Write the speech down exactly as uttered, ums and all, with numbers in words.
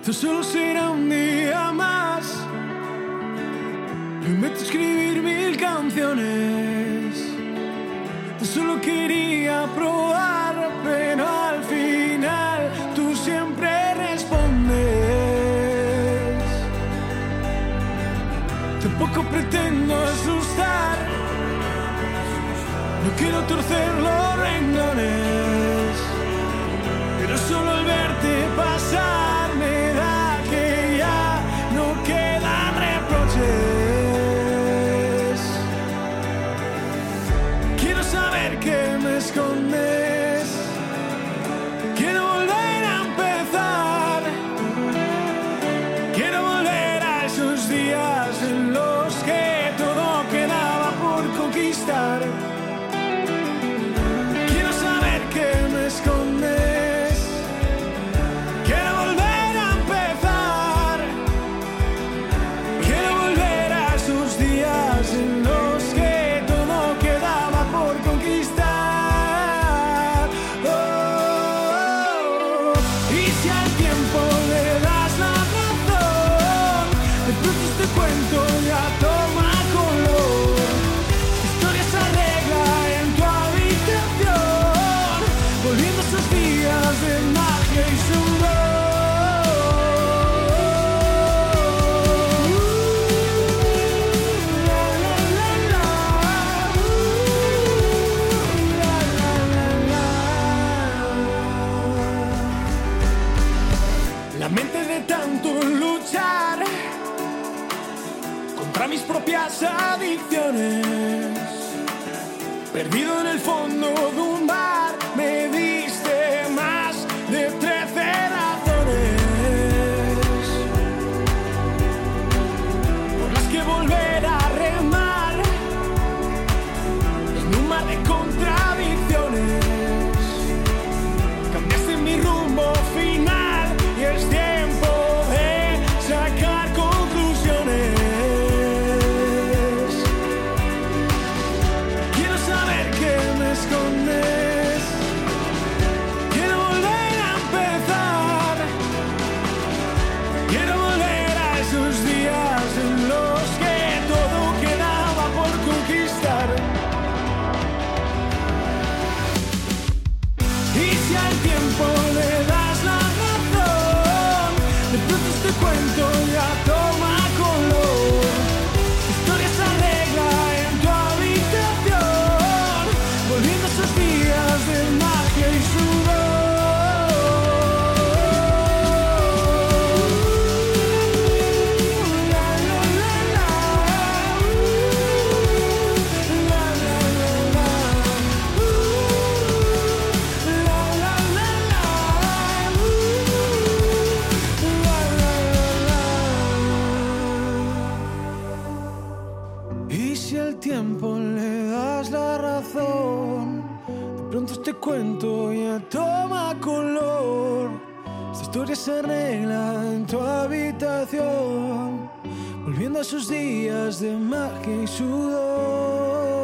Esto solo será un día más. Prometo escribir mil canciones. Yo solo quería probar, pero al final tú siempre respondes. Tampoco pretendo asustar. No quiero torcer los renglones, pero solo al verte pasar me da que ya no quedan reproches. Quiero saber que me escondes. Quiero volver a empezar. Quiero volver a esos días en los que todo quedaba por conquistar. Escondes. Quiero volver a empezar. Quiero volver a esos días en los que todo quedaba por conquistar. Oh, oh, oh. Y si al tiempo le das la razón, de pronto este cuento ya toma color. La historia se arregla en tu habitación, volviendo a esos días de magia y sudor. Uh, la, la, la, la. Uh, la, la, la, la. La mente de tanto luchar contra mis propias adicciones, perdido en el fondo de un bar, me diste más de trece razones por las que volver a remar en un mar de contradicciones. Cambiaste mi rumbo final y es tiempo de sacar conclusiones. Quiero saber que me escondes. Quiero volver a empezar. Quiero volver a esos días en los que todo quedaba por conquistar. Y si al tiempo le das la razón, de pronto este cuento ya toma color. La historia se arregla en tu habitación, volviendo a esos días de magia y sudor. La, la, la, la. La, la, la, la. La, la, la, la. La, la, la, la. Y si al tiempo le das la razón, de pronto este cuento ya toma color. Esta historia se arregla en tu habitación, volviendo a esos días de magia y sudor.